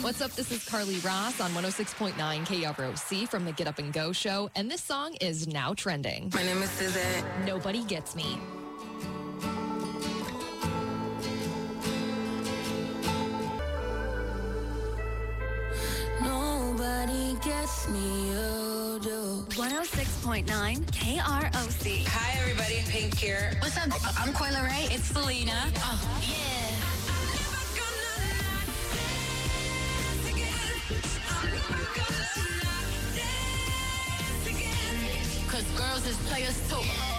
What's up? This is Carly Ross on 106.9 KROC from the Get Up and Go show, and this song is now trending. My name is Suzette. Nobody Gets Me. Nobody gets me, you do. 106.9 KROC. Hi, everybody. Pink here. What's up? I'm Coyle Ray. It's Selena. Oh, yeah. Cause girls is players too.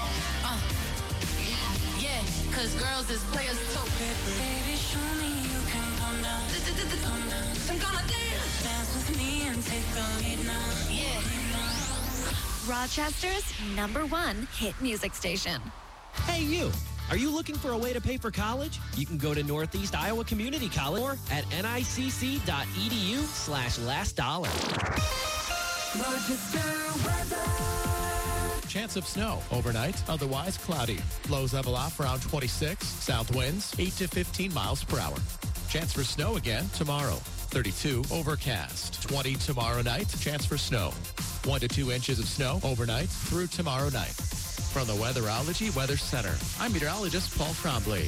Yeah, cause girls is players too. Baby, show me you can calm down. I'm gonna dance with me and take the lead now. Yeah. Rochester's #1 hit music station. Hey, you. Are you looking for a way to pay for college? You can go to Northeast Iowa Community College or at nicc.edu/last dollar. Rochester weather. Chance of snow overnight, otherwise cloudy. Lows level off around 26. South winds 8 to 15 miles per hour. Chance for snow again tomorrow. 32 overcast. 20 tomorrow night. Chance for snow. 1 to 2 inches of snow overnight through tomorrow night. From the Weatherology Weather Center, I'm meteorologist Paul Trombley.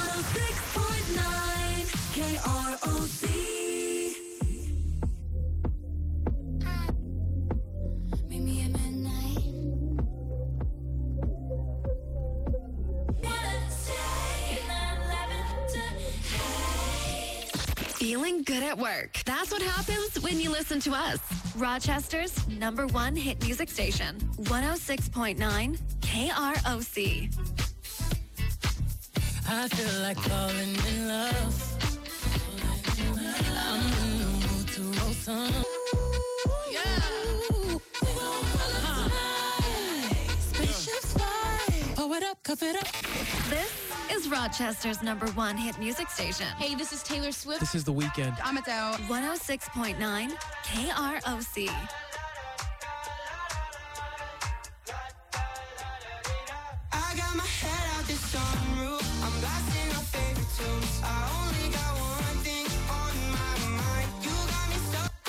106.9 KROC. Meet me at midnight. Feeling good at work. That's what happens when you listen to us. Rochester's #1 hit music station. 106.9 KROC. I feel like falling in love. I'm in the mood to roll some. Spaceships fly. Pull it up, cuff it up. This is Rochester's #1 hit music station. Hey, this is Taylor Swift. This is The Weekend. I'm Adele. 106.9 KROC. I got my head out this sunroof. I'm blasting our favorite tunes. I only got one thing on my mind. You got me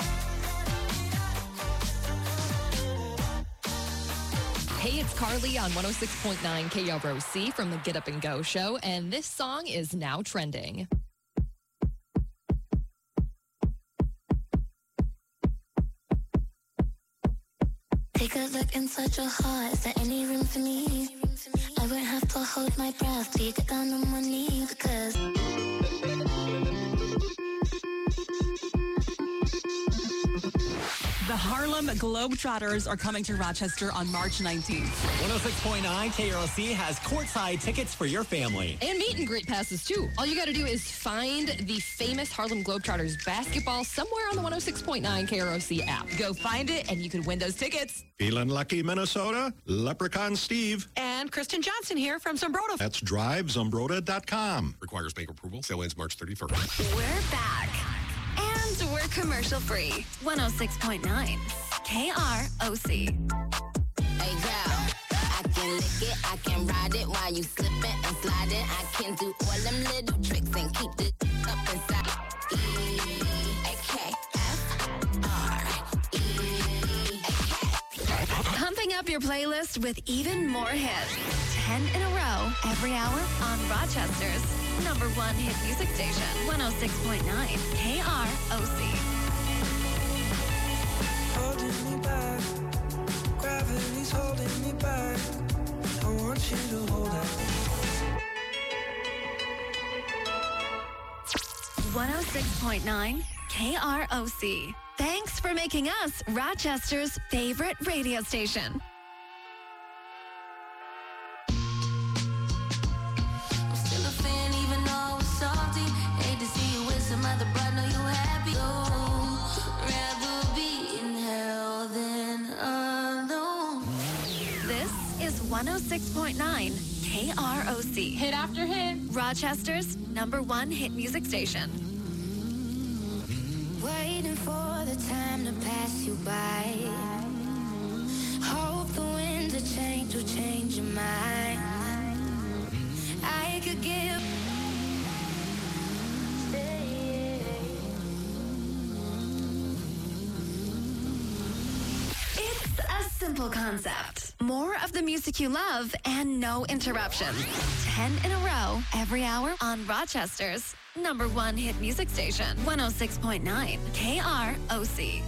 stuck. Hey, it's Carly on 106.9 KROC from the Get Up and Go show, and this song is now trending. Take a look inside your heart. Is there any room for me? I won't have to hold my breath till you get down on one knee because The Harlem Globetrotters are coming to Rochester on March 19th. 106.9 KROC has courtside tickets for your family. And meet and greet passes, too. All you got to do is find the famous Harlem Globetrotters basketball somewhere on the 106.9 KROC app. Go find it, and you can win those tickets. Feeling lucky, Minnesota? Leprechaun Steve. And Kristen Johnson here from Zumbrota. That's drivezumbrota.com. Requires bank approval. Sale ends March 31st. We're back. And we're commercial-free. 106.9 KROC. Hey, girl. I can lick it, I can ride it while you slipping and sliding. I can do all them little tricks and keep the up inside. E-A-K-F-R-E-A-K. Pumping up your playlist with even more hits. 10 in a row every hour on Rochester's #1 hit music station. 106.9 KROC. Holding me back. Gravity's holding me back. I want you to hold it. 106.9 KROC. Thanks for making us Rochester's favorite radio station. I'm still a fan even though it's salty. Hate to see you with some other but know you happy. Rather be in hell than alone. This is 106.9 KROC. Hit after hit. Rochester's #1 hit music station. waiting for the time to pass you by. Hope the winds of change will change your mind. I could give Simple concept. More of the music you love and no interruptions. 10 in a row, every hour on Rochester's #1 hit music station, 106.9 KROC.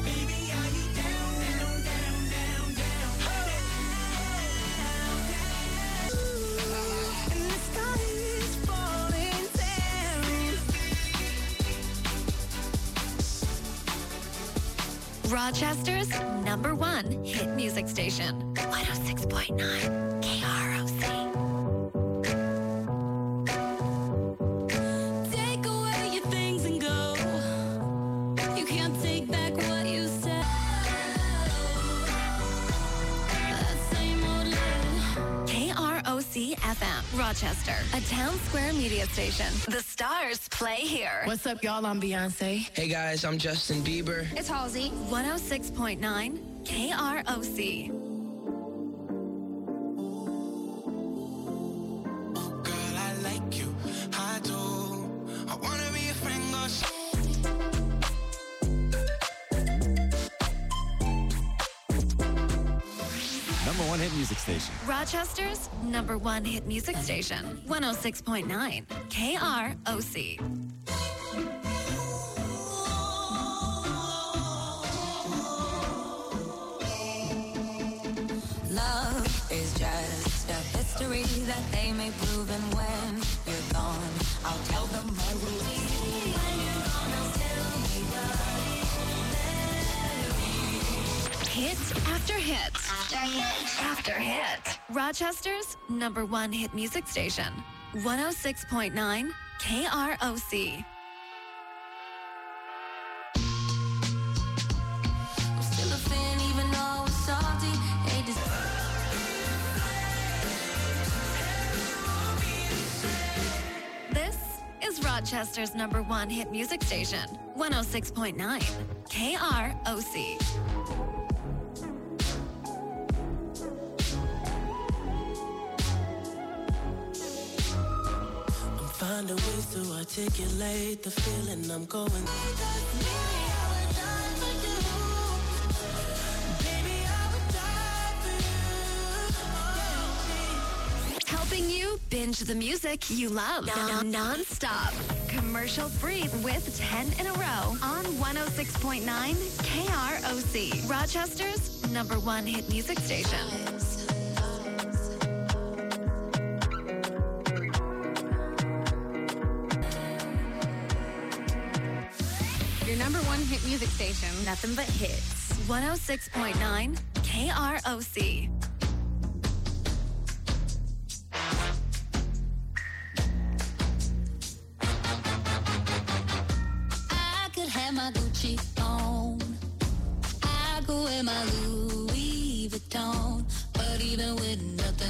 Rochester's #1 hit music station, 106.9 KROC. Take away your things and go. You can't take back what you said. That same old love. KROC FM, Rochester, a town square media station. The stars play here. What's up, y'all? I'm Beyonce. Hey, guys, I'm Justin Bieber. It's Halsey. 106.9 KROC. Girl, I like you. I do. I wanna be a friend. #1 hit music station. Rochester's #1 hit music station, 106.9 KROC. Love is just a history that they may prove, and when you're gone, I'll tell them my rules. When you're gone, I'll tell me Hit after hit. After hit. Rochester's #1 hit music station, 106.9 KROC. I'm still a fan even though I was salty. Hate this. This is Rochester's #1 hit music station, 106.9 KROC. Find a way to articulate the feeling I'm going through. Helping you binge the music you love non-stop. Commercial-free with 10 in a row on 106.9 KROC. Rochester's #1 hit music station. Your #1 hit music station. Nothing but hits. 106.9 KROC. I could have my Gucci on. I go wear my Louis Vuitton. But even with